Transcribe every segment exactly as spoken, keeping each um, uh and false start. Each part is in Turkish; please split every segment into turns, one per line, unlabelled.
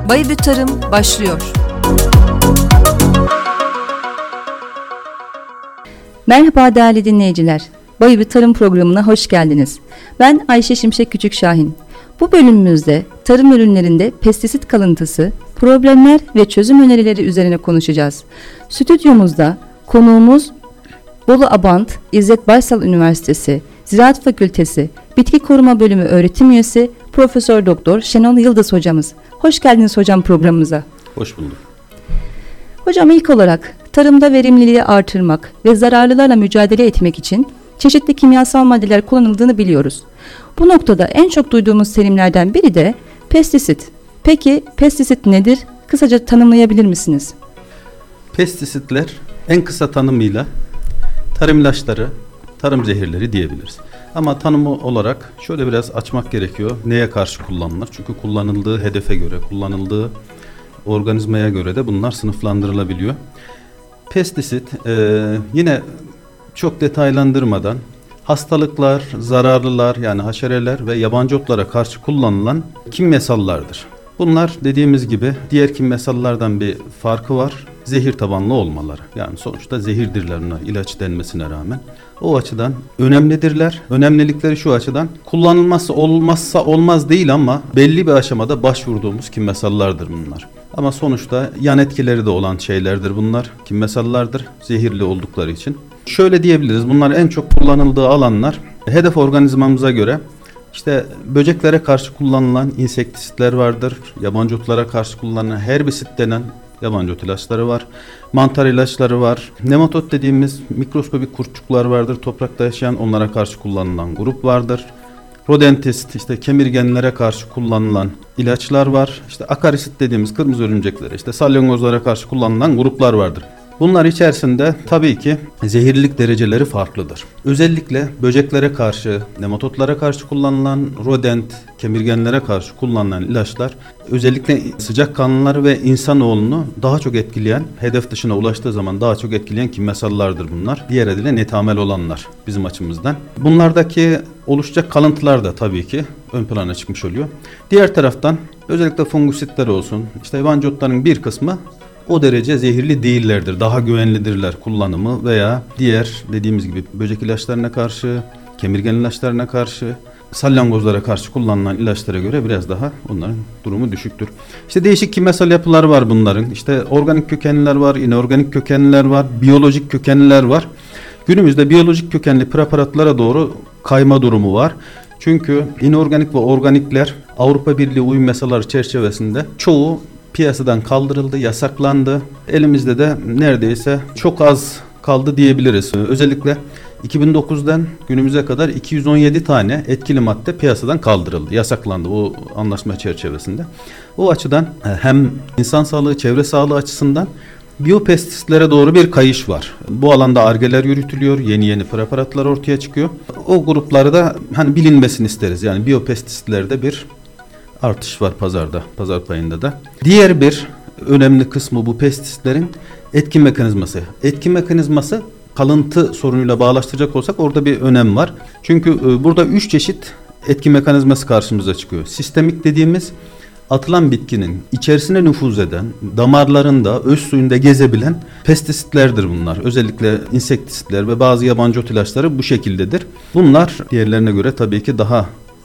Bayır Tarım başlıyor.
Merhaba değerli dinleyiciler. Bayır Tarım programına hoş geldiniz. Ben Ayşe Şimşek Küçükşahin. Bu bölümümüzde tarım ürünlerinde pestisit kalıntısı, problemler ve çözüm önerileri üzerine konuşacağız. Stüdyomuzda konuğumuz Bolu Abant İzzet Baysal Üniversitesi Ziraat Fakültesi Bitki Koruma Bölümü öğretim üyesi Profesör Doktor Şenol Yıldız hocamız. Hoş geldiniz hocam programımıza.
Hoş bulduk.
Hocam ilk olarak tarımda verimliliği artırmak ve zararlılarla mücadele etmek için çeşitli kimyasal maddeler kullanıldığını biliyoruz. Bu noktada en çok duyduğumuz terimlerden biri de pestisit. Peki pestisit nedir? Kısaca tanımlayabilir misiniz?
Pestisitler en kısa tanımıyla tarım ilaçları, tarım zehirleri diyebiliriz. Ama tanımı olarak şöyle biraz açmak gerekiyor. Neye karşı kullanılır? Çünkü kullanıldığı hedefe göre, kullanıldığı organizmaya göre de bunlar sınıflandırılabiliyor. Pestisit e, yine çok detaylandırmadan hastalıklar, zararlılar yani haşereler ve yabancı otlara karşı kullanılan kimyasallardır. Bunlar dediğimiz gibi diğer kimyasallardan bir farkı var. Zehir tabanlı olmaları. Yani sonuçta zehirdirler ona ilaç denmesine rağmen. O açıdan önemlidirler. Önemlilikleri şu açıdan kullanılmazsa olmazsa olmaz değil ama belli bir aşamada başvurduğumuz kimyasallardır bunlar. Ama sonuçta yan etkileri de olan şeylerdir bunlar. Kimyasallardır zehirli oldukları için. Şöyle diyebiliriz, bunlar en çok kullanıldığı alanlar hedef organizmamıza göre işte böceklere karşı kullanılan insektisitler vardır. Yabancı otlara karşı kullanılan herbisit denen yabancı ot ilaçları var. Mantar ilaçları var. Nematot dediğimiz mikroskobik kurtçuklar vardır. Toprakta yaşayan onlara karşı kullanılan grup vardır. Rodentist işte kemirgenlere karşı kullanılan ilaçlar var. İşte akarisit dediğimiz kırmızı örümceklere işte salyangozlara karşı kullanılan gruplar vardır. Bunlar içerisinde tabii ki zehirlilik dereceleri farklıdır. Özellikle böceklere karşı, nematotlara karşı kullanılan, rodent, kemirgenlere karşı kullanılan ilaçlar özellikle sıcakkanlıları ve insanoğlunu daha çok etkileyen, hedef dışına ulaştığı zaman daha çok etkileyen kimyasallardır bunlar. Diğer adıyla netamel olanlar bizim açımızdan. Bunlardaki oluşacak kalıntılar da tabii ki ön plana çıkmış oluyor. Diğer taraftan özellikle fungusitler olsun, işte yabancı otların bir kısmı o derece zehirli değillerdir. Daha güvenlidirler kullanımı veya diğer dediğimiz gibi böcek ilaçlarına karşı, kemirgen ilaçlarına karşı, salyangozlara karşı kullanılan ilaçlara göre biraz daha onların durumu düşüktür. İşte değişik kimyasal yapılar var bunların. İşte organik kökenliler var, inorganik kökenliler var, biyolojik kökenliler var. Günümüzde biyolojik kökenli preparatlara doğru kayma durumu var. Çünkü inorganik ve organikler Avrupa Birliği uyum yasaları çerçevesinde çoğu piyasadan kaldırıldı, yasaklandı. Elimizde de neredeyse çok az kaldı diyebiliriz. Özellikle iki bin dokuzdan günümüze kadar iki yüz on yedi tane etkili madde piyasadan kaldırıldı, yasaklandı o anlaşma çerçevesinde. O açıdan hem insan sağlığı, çevre sağlığı açısından biyopestisitlere doğru bir kayış var. Bu alanda argeler yürütülüyor, yeni yeni preparatlar ortaya çıkıyor. O grupları da hani bilinmesini isteriz. Yani biyopestisitlerde bir artış var pazarda, pazar payında da. Diğer bir önemli kısmı bu pestisitlerin etki mekanizması. Etki mekanizması kalıntı sorunuyla bağlaştıracak olsak orada bir önem var. Çünkü e, burada üç çeşit etki mekanizması karşımıza çıkıyor. Sistemik dediğimiz atılan bitkinin içerisine nüfuz eden, damarlarında, öz suyunda gezebilen pestisitlerdir bunlar. Özellikle insektisitler ve bazı yabancı ot ilaçları bu şekildedir. Bunlar diğerlerine göre tabii ki daha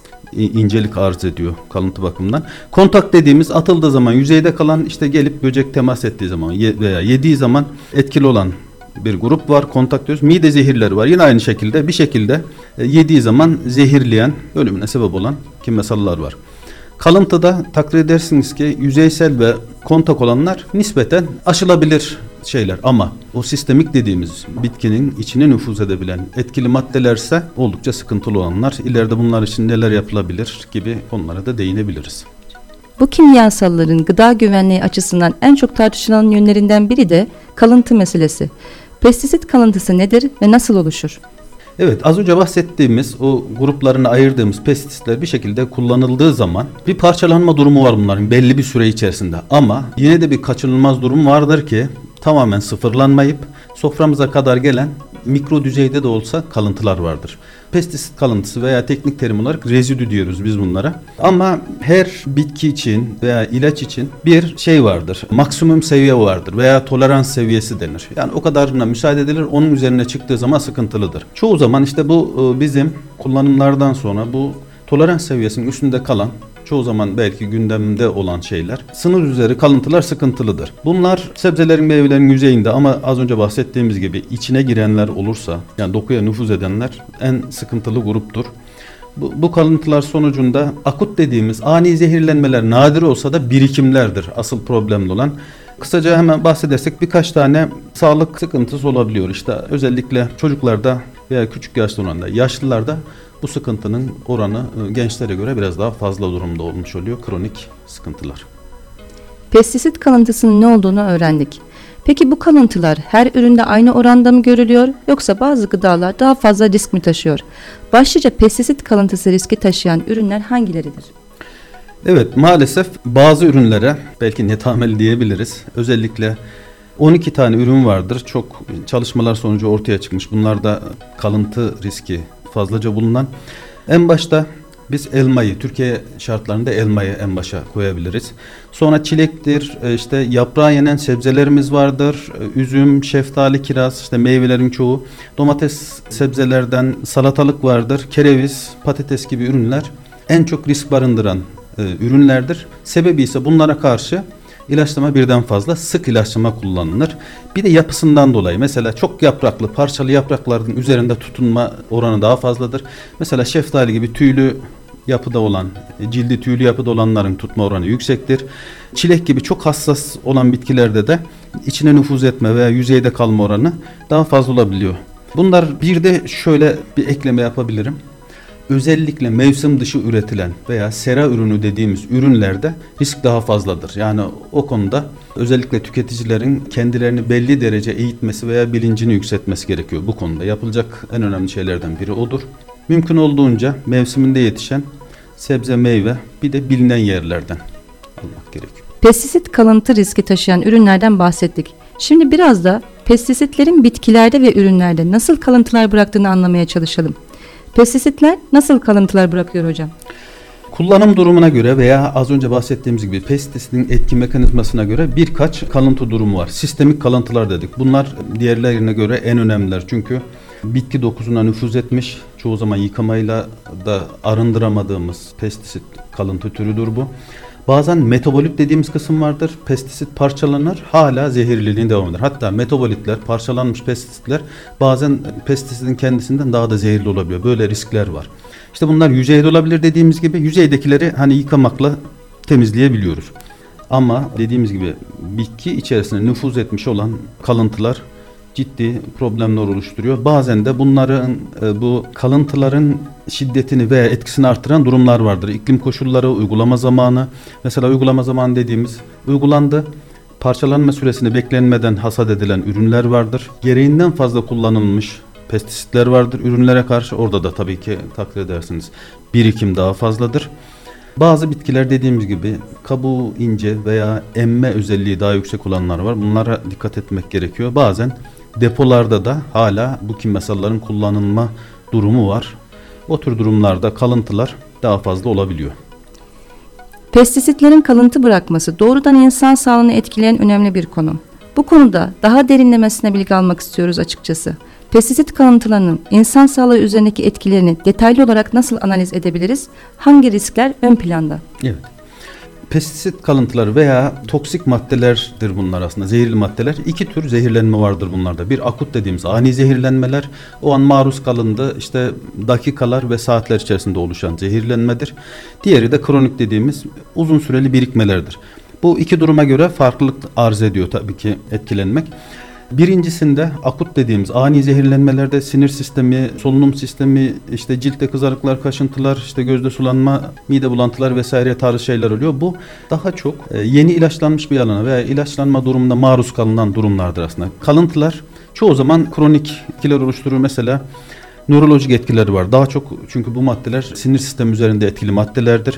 incelik arz ediyor kalıntı bakımından. Kontak dediğimiz atıldığı zaman yüzeyde kalan işte gelip böcek temas ettiği zaman veya yediği zaman etkili olan bir grup var. Kontak diyoruz. Mide zehirleri var. Yine aynı şekilde bir şekilde yediği zaman zehirleyen, ölümüne sebep olan kimyasallar var. Kalıntıda takdir edersiniz ki yüzeysel ve kontak olanlar nispeten aşılabilir şeyler ama o sistemik dediğimiz bitkinin içine nüfuz edebilen etkili maddelerse oldukça sıkıntılı olanlar. İleride bunlar için neler yapılabilir gibi konulara da değinebiliriz.
Bu kimyasalların gıda güvenliği açısından en çok tartışılan yönlerinden biri de kalıntı meselesi. Pestisit kalıntısı nedir ve nasıl oluşur?
Evet, az önce bahsettiğimiz o gruplarını ayırdığımız pestisitler bir şekilde kullanıldığı zaman bir parçalanma durumu var bunların belli bir süre içerisinde. Ama yine de bir kaçınılmaz durum vardır ki tamamen sıfırlanmayıp soframıza kadar gelen mikro düzeyde de olsa kalıntılar vardır. Pestisit kalıntısı veya teknik terim olarak rezidü diyoruz biz bunlara. Ama her bitki için veya ilaç için bir şey vardır. Maksimum seviye vardır veya tolerans seviyesi denir. Yani o kadarına müsaade edilir. Onun üzerine çıktığı zaman sıkıntılıdır. Çoğu zaman işte bu bizim kullanımlardan sonra bu tolerans seviyesinin üstünde kalan, çoğu zaman belki gündemde olan şeyler, sınır üzeri kalıntılar sıkıntılıdır. Bunlar sebzelerin, meyvelerin yüzeyinde ama az önce bahsettiğimiz gibi içine girenler olursa, yani dokuya nüfuz edenler en sıkıntılı gruptur. Bu, bu kalıntılar sonucunda akut dediğimiz ani zehirlenmeler nadir olsa da birikimlerdir asıl problemli olan. Kısaca hemen bahsedersek birkaç tane sağlık sıkıntısı olabiliyor. İşte özellikle çocuklarda veya küçük yaşta olanlarda, yaşlılarda bu sıkıntının oranı gençlere göre biraz daha fazla durumda olmuş oluyor. Kronik sıkıntılar.
Pestisit kalıntısının ne olduğunu öğrendik. Peki bu kalıntılar her üründe aynı oranda mı görülüyor yoksa bazı gıdalar daha fazla risk mi taşıyor? Başlıca pestisit kalıntısı riski taşıyan ürünler hangileridir?
Evet, maalesef bazı ürünlere belki netameli diyebiliriz. Özellikle on iki tane ürün vardır. Çok çalışmalar sonucu ortaya çıkmış. Bunlarda kalıntı riski fazlaca bulunan. En başta biz elmayı, Türkiye şartlarında elmayı en başa koyabiliriz. Sonra çilektir, işte yaprağı yenen sebzelerimiz vardır. Üzüm, şeftali, kiraz, işte meyvelerin çoğu. Domates, sebzelerden salatalık vardır. Kereviz, patates gibi ürünler en çok risk barındıran e, ürünlerdir. Sebebi ise bunlara karşı İlaçlama birden fazla, sık ilaçlama kullanılır. Bir de yapısından dolayı mesela çok yapraklı, parçalı yaprakların üzerinde tutunma oranı daha fazladır. Mesela şeftali gibi tüylü yapıda olan, cildi tüylü yapıda olanların tutma oranı yüksektir. Çilek gibi çok hassas olan bitkilerde de içine nüfuz etme veya yüzeyde kalma oranı daha fazla olabiliyor. Bunlar bir de şöyle bir ekleme yapabilirim. Özellikle mevsim dışı üretilen veya sera ürünü dediğimiz ürünlerde risk daha fazladır. Yani o konuda özellikle tüketicilerin kendilerini belli derece eğitmesi veya bilincini yükseltmesi gerekiyor bu konuda. Yapılacak en önemli şeylerden biri odur. Mümkün olduğunca mevsiminde yetişen sebze, meyve bir de bilinen yerlerden almak gerekiyor.
Pestisit kalıntı riski taşıyan ürünlerden bahsettik. Şimdi biraz da pestisitlerin bitkilerde ve ürünlerde nasıl kalıntılar bıraktığını anlamaya çalışalım. Pestisitler nasıl kalıntılar bırakıyor hocam?
Kullanım durumuna göre veya az önce bahsettiğimiz gibi pestisitin etki mekanizmasına göre birkaç kalıntı durumu var. Sistemik kalıntılar dedik. Bunlar diğerlerine göre en önemliler. Çünkü bitki dokusuna nüfuz etmiş, çoğu zaman yıkamayla da arındıramadığımız pestisit kalıntı türüdür bu. Bazen metabolit dediğimiz kısım vardır. Pestisit parçalanır, hala zehirliliğin devam eder. Hatta metabolitler, parçalanmış pestisitler bazen pestisitin kendisinden daha da zehirli olabiliyor. Böyle riskler var. İşte bunlar yüzeyde olabilir dediğimiz gibi. Yüzeydekileri hani yıkamakla temizleyebiliyoruz. Ama dediğimiz gibi bitki içerisine nüfuz etmiş olan kalıntılar ciddi problemler oluşturuyor. Bazen de bunların bu kalıntıların şiddetini veya etkisini artıran durumlar vardır. İklim koşulları, uygulama zamanı. Mesela uygulama zamanı dediğimiz uygulandı. Parçalanma süresini beklenmeden hasat edilen ürünler vardır. Gereğinden fazla kullanılmış pestisitler vardır ürünlere karşı. Orada da tabii ki takdir edersiniz birikim daha fazladır. Bazı bitkiler dediğimiz gibi kabuğu ince veya emme özelliği daha yüksek olanlar var. Bunlara dikkat etmek gerekiyor. Bazen depolarda da hala bu kimyasalların kullanılma durumu var. O tür durumlarda kalıntılar daha fazla olabiliyor.
Pestisitlerin kalıntı bırakması doğrudan insan sağlığını etkileyen önemli bir konu. Bu konuda daha derinlemesine bilgi almak istiyoruz açıkçası. Pestisit kalıntılarının insan sağlığı üzerindeki etkilerini detaylı olarak nasıl analiz edebiliriz? Hangi riskler ön planda?
Evet. Pestisit kalıntıları veya toksik maddelerdir bunlar aslında, zehirli maddeler. İki tür zehirlenme vardır bunlarda. Bir akut dediğimiz ani zehirlenmeler, o an maruz kalındı, işte dakikalar ve saatler içerisinde oluşan zehirlenmedir. Diğeri de kronik dediğimiz uzun süreli birikmelerdir. Bu iki duruma göre farklılık arz ediyor tabii ki etkilenmek. Birincisinde akut dediğimiz ani zehirlenmelerde sinir sistemi, solunum sistemi, işte ciltte kızarıklar, kaşıntılar, işte gözde sulanma, mide bulantılar vesaire tarzı şeyler oluyor. Bu daha çok yeni ilaçlanmış bir alana veya ilaçlanma durumunda maruz kalınan durumlardır aslında. Kalıntılar çoğu zaman kronik etkiler oluşturur. Mesela nörolojik etkileri var. Daha çok çünkü bu maddeler sinir sistemi üzerinde etkili maddelerdir.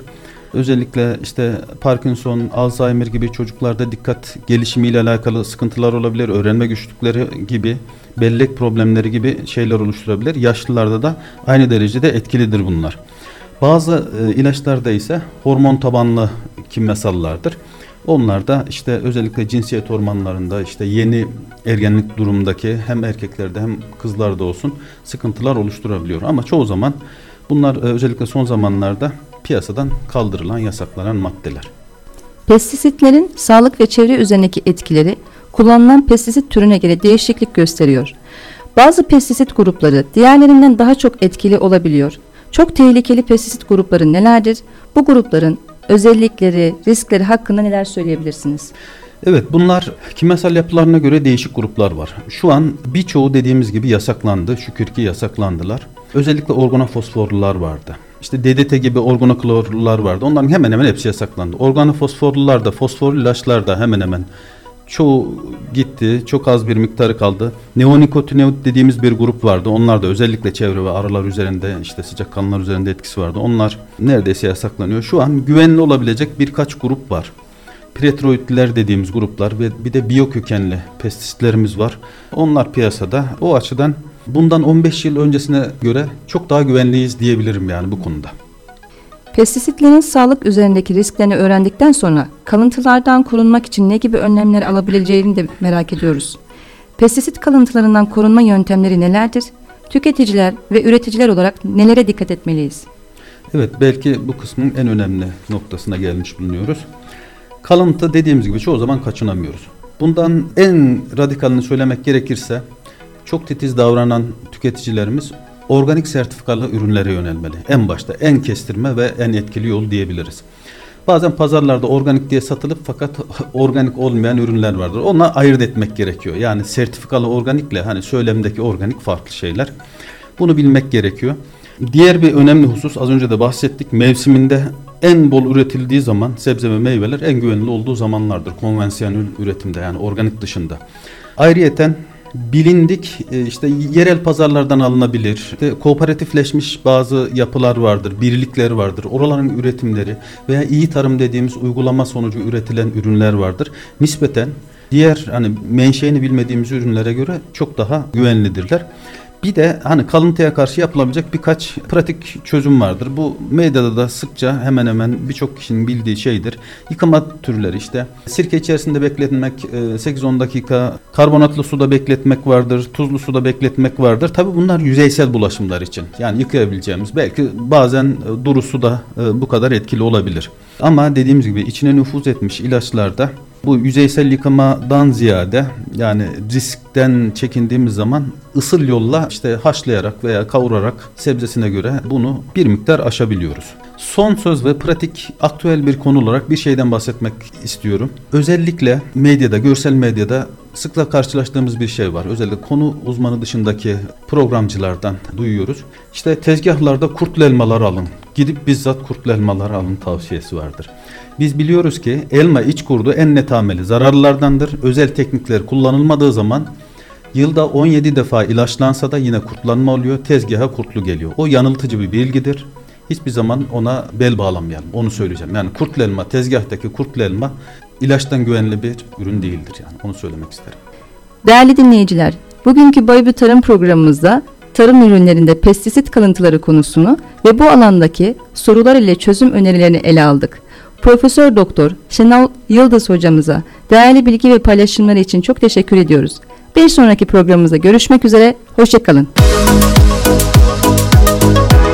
Özellikle işte Parkinson, Alzheimer gibi çocuklarda dikkat gelişimiyle alakalı sıkıntılar olabilir. Öğrenme güçlükleri gibi, bellek problemleri gibi şeyler oluşturabilir. Yaşlılarda da aynı derecede etkilidir bunlar. Bazı e, ilaçlarda ise hormon tabanlı kimyasallardır. Onlar da işte özellikle cinsiyet hormonlarında işte yeni ergenlik durumundaki hem erkeklerde hem kızlarda olsun sıkıntılar oluşturabiliyor. Ama çoğu zaman bunlar özellikle son zamanlarda piyasadan kaldırılan, yasaklanan maddeler.
Pestisitlerin sağlık ve çevre üzerindeki etkileri kullanılan pestisit türüne göre değişiklik gösteriyor. Bazı pestisit grupları diğerlerinden daha çok etkili olabiliyor. Çok tehlikeli pestisit grupları nelerdir? Bu grupların özellikleri, riskleri hakkında neler söyleyebilirsiniz?
Evet, bunlar kimyasal yapılarına göre değişik gruplar var. Şu an birçoğu dediğimiz gibi yasaklandı. Şükür ki yasaklandılar. Özellikle organofosforlular vardı. İşte D D T gibi organoklorlular vardı. Onların hemen hemen hepsi yasaklandı. Organofosforlular da, fosforlu ilaçlar da hemen hemen çoğu gitti. Çok az bir miktarı kaldı. Neonikotinoid dediğimiz bir grup vardı. Onlar da özellikle çevre ve arılar üzerinde, işte sıcakkanlılar üzerinde etkisi vardı. Onlar neredeyse yasaklanıyor. Şu an güvenli olabilecek birkaç grup var. Piretroidler dediğimiz gruplar ve bir de biyokökenli pestisitlerimiz var. Onlar piyasada. O açıdan bundan on beş yıl öncesine göre çok daha güvenliyiz diyebilirim yani bu konuda.
Pestisitlerin sağlık üzerindeki risklerini öğrendikten sonra kalıntılardan korunmak için ne gibi önlemler alabileceğini de merak ediyoruz. Pestisit kalıntılarından korunma yöntemleri nelerdir? Tüketiciler ve üreticiler olarak nelere dikkat etmeliyiz?
Evet, belki bu kısmın en önemli noktasına gelmiş bulunuyoruz. Kalıntı dediğimiz gibi çoğu zaman kaçınamıyoruz. Bundan en radikalini söylemek gerekirse çok titiz davranan tüketicilerimiz organik sertifikalı ürünlere yönelmeli. En başta en kestirme ve en etkili yol diyebiliriz. Bazen pazarlarda organik diye satılıp fakat organik olmayan ürünler vardır. Ona ayırt etmek gerekiyor. Yani sertifikalı organikle hani söylemdeki organik farklı şeyler. Bunu bilmek gerekiyor. Diğer bir önemli husus, az önce de bahsettik, mevsiminde en bol üretildiği zaman sebze ve meyveler en güvenili olduğu zamanlardır. Konvansiyonel üretimde, yani organik dışında. Ayrıyeten bilindik işte yerel pazarlardan alınabilir, işte kooperatifleşmiş bazı yapılar vardır, birlikler vardır. Oraların üretimleri veya iyi tarım dediğimiz uygulama sonucu üretilen ürünler vardır. Nispeten diğer hani menşeini bilmediğimiz ürünlere göre çok daha güvenlidirler. Bir de hani kalıntıya karşı yapılabilecek birkaç pratik çözüm vardır. Bu medyada da sıkça hemen hemen birçok kişinin bildiği şeydir. Yıkama türleri işte sirke içerisinde bekletmek, sekiz on dakika karbonatlı suda bekletmek vardır, tuzlu suda bekletmek vardır. Tabii bunlar yüzeysel bulaşımlar için. Yani yıkayabileceğimiz, belki bazen duru suda bu kadar etkili olabilir. Ama dediğimiz gibi içine nüfuz etmiş ilaçlarda bu yüzeysel yıkamadan ziyade, yani riskten çekindiğimiz zaman ısıl yolla işte haşlayarak veya kavurarak sebzesine göre bunu bir miktar aşabiliyoruz. Son söz ve pratik aktüel bir konu olarak bir şeyden bahsetmek istiyorum. Özellikle medyada, görsel medyada sıkla karşılaştığımız bir şey var. Özellikle konu uzmanı dışındaki programcılardan duyuyoruz. İşte tezgahlarda kurtlu elmalar alın, gidip bizzat kurtlu elmalar alın tavsiyesi vardır. Biz biliyoruz ki elma iç kurdu en netameli zararlardandır. Özel teknikler kullanılmadığı zaman yılda on yedi defa ilaçlansa da yine kurtlanma oluyor. Tezgaha kurtlu geliyor. O yanıltıcı bir bilgidir. Hiçbir zaman ona bel bağlamayalım. Onu söyleyeceğim. Yani kurtlu elma, tezgahtaki kurtlu elma ilaçtan güvenli bir ürün değildir. Yani onu söylemek isterim.
Değerli dinleyiciler, bugünkü Baybü Tarım programımızda tarım ürünlerinde pestisit kalıntıları konusunu ve bu alandaki sorular ile çözüm önerilerini ele aldık. Profesör Doktor Şenol Yıldız hocamıza değerli bilgi ve paylaşımları için çok teşekkür ediyoruz. Bir sonraki programımızda görüşmek üzere, hoşça kalın.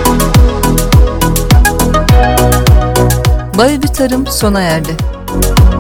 Baybü Tarım sona erdi.